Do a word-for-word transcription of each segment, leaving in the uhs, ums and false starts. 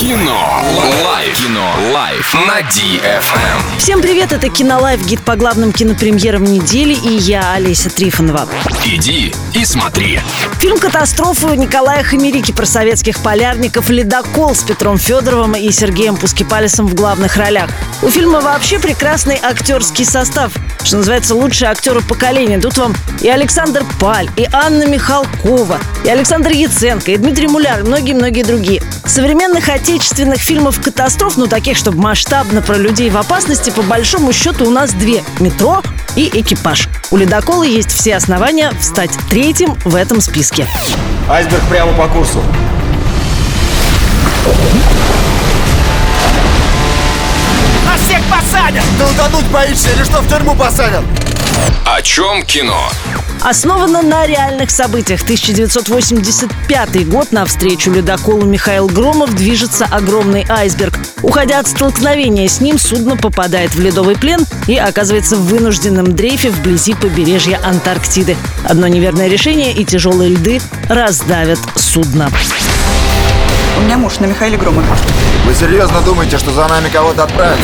Кино. Лайф. Кино. Лайф. На ди эф эм. Всем привет, это Кинолайф, гид по главным кинопремьерам недели, и я, Олеся Трифонова. Иди и смотри. Фильм-катастрофу Николая Хомерики про советских полярников «Ледокол» с Петром Федоровым и Сергеем Пускипалисом в главных ролях. У фильма вообще прекрасный актерский состав. Что называется, лучшие актеры поколения. Тут вам и Александр Паль, и Анна Михалкова, и Александр Яценко, и Дмитрий Муляр, и многие-многие другие. Современных отечественных фильмов-катастроф, ну таких, чтобы масштабно про людей в опасности, по большому счету у нас две: «Метро» и «Экипаж». У «Ледокола» есть все основания встать третьим в этом списке. Айсберг прямо по курсу. Нас всех посадят! Ты утонуть боишься или что, в тюрьму посадят? О чем кино? Основано на реальных событиях. тысяча девятьсот восемьдесят пятый год. Навстречу «Ледоколу» Михаил Громов движется огромный айсберг. Уходя от столкновения с ним, судно попадает в ледовый плен и оказывается в вынужденном дрейфе вблизи побережья Антарктиды. Одно неверное решение, и тяжелые льды раздавят судно. У меня муж на Михаиле Громове. Вы серьезно думаете, что за нами кого-то отправят?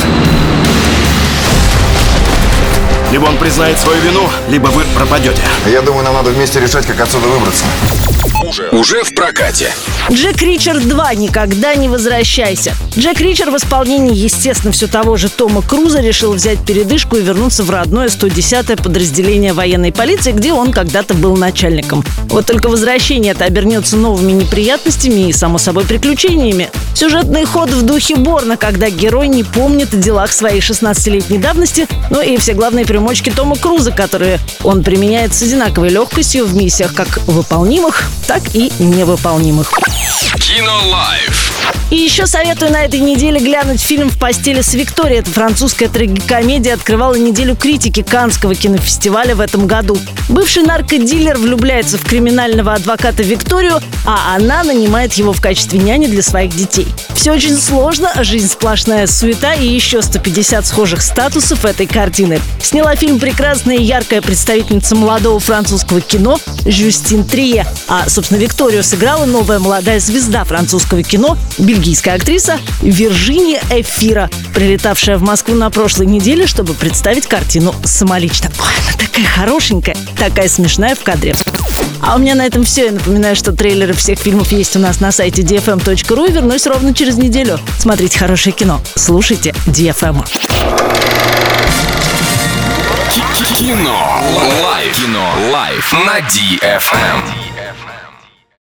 Либо он признает свою вину, либо вы пропадете. Я думаю, нам надо вместе решать, как отсюда выбраться. Уже, уже в прокате. «Джек Ричер два. Никогда не возвращайся». Джек Ричер в исполнении, естественно, все того же Тома Круза решил взять передышку и вернуться в родное сто десятое подразделение военной полиции, где он когда-то был начальником. Вот только возвращение это обернется новыми неприятностями и, само собой, приключениями. Сюжетный ход в духе Борна, когда герой не помнит о делах своей шестнадцатилетней давности, ну и все главные примочки Тома Круза, которые он применяет с одинаковой легкостью в миссиях как выполнимых, так и невыполнимых. Кино Лайф. И еще советую на этой неделе глянуть фильм «В постели с Викторией». Это французская трагикомедия открывала неделю критики Каннского кинофестиваля в этом году. Бывший наркодилер влюбляется в криминального адвоката Викторию, а она нанимает его в качестве няни для своих детей. Все очень сложно, жизнь сплошная суета и еще сто пятьдесят схожих статусов этой картины. Сняла фильм прекрасная и яркая представительница молодого французского кино Жюстин Трие. А, собственно, Викторию сыграла новая молодая звезда французского кино, бельгийская актриса Виржиния Эфира, прилетавшая в Москву на прошлой неделе, чтобы представить картину самолично. Ой, она такая хорошенькая, такая смешная в кадре. А у меня на этом все. Я напоминаю, что трейлеры всех фильмов есть у нас на сайте ди эф эм точка ру. И вернусь ровно через неделю. Смотрите хорошее кино. Слушайте ди эф эм. Кино. Лайф. Кино. Лайф. На ди эф эм.